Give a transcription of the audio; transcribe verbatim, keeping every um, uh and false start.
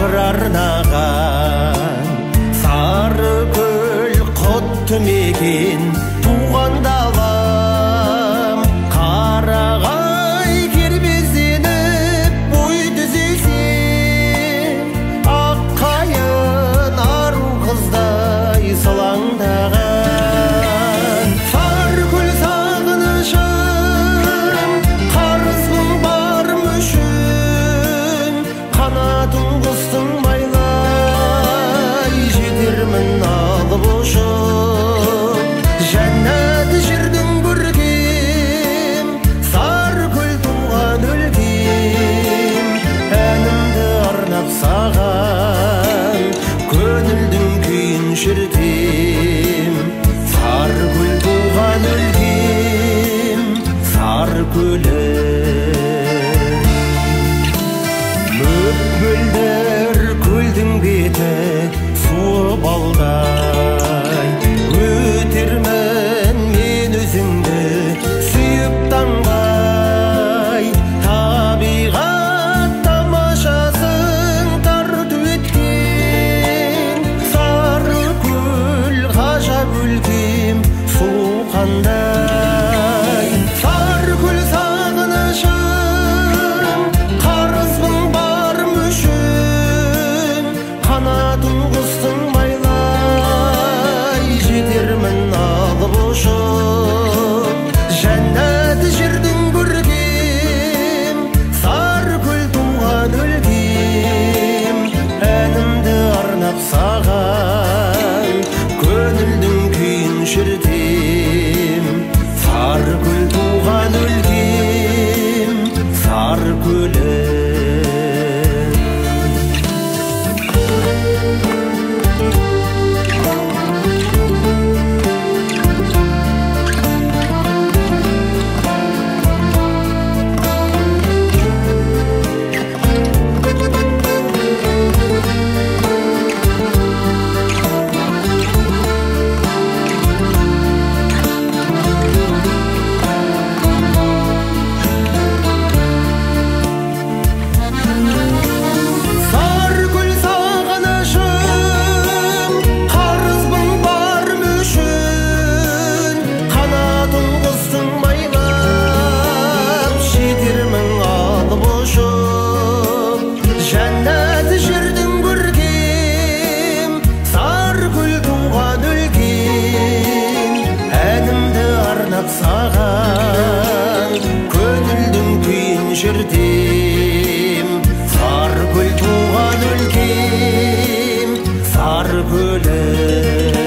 жыр арнаған. Сары көл құтты мекен туған далам, қарағай кербезденіп бой түзелсе, ақ қайын ару қыздай сылаңдаған. Сары көл сағынышым, қарызым бар мүшін, қанатын құстың майлай жетермін алып ұшып. Жәннат жердің көркем, сары көл туған өлкем, әнімді арнап саған көңілдің күйін шертем. Сары көл туған өлкем, сары көлім. Мөп-мөлдір көлдің беті суы балдай, өтермін мен өзіңді сүйіп таңбай. Табиғат тамашасын тарту еткен, сары көл ғажап өлкем сұлу қандай. Сары көл сағынышым, қарызбын бар мүшін, қанатын құстың майлай жетермін алып ұшып. Жәннат жердің көркем, сары көл туған өлкем, әнімді арнап саған көңілдің күйін шертем. Сары көл туған өлкем, сары көлім. Сары көл сағынышым, қарызбын бар мүшін, қанатын құстың майлап жетермін алып ұшып. Жәннат жердің көркем, сары көл туған өлкем, әнімді арнап саған көңілдің күйін шертем. Сары көл туған өлкем, сары көлім.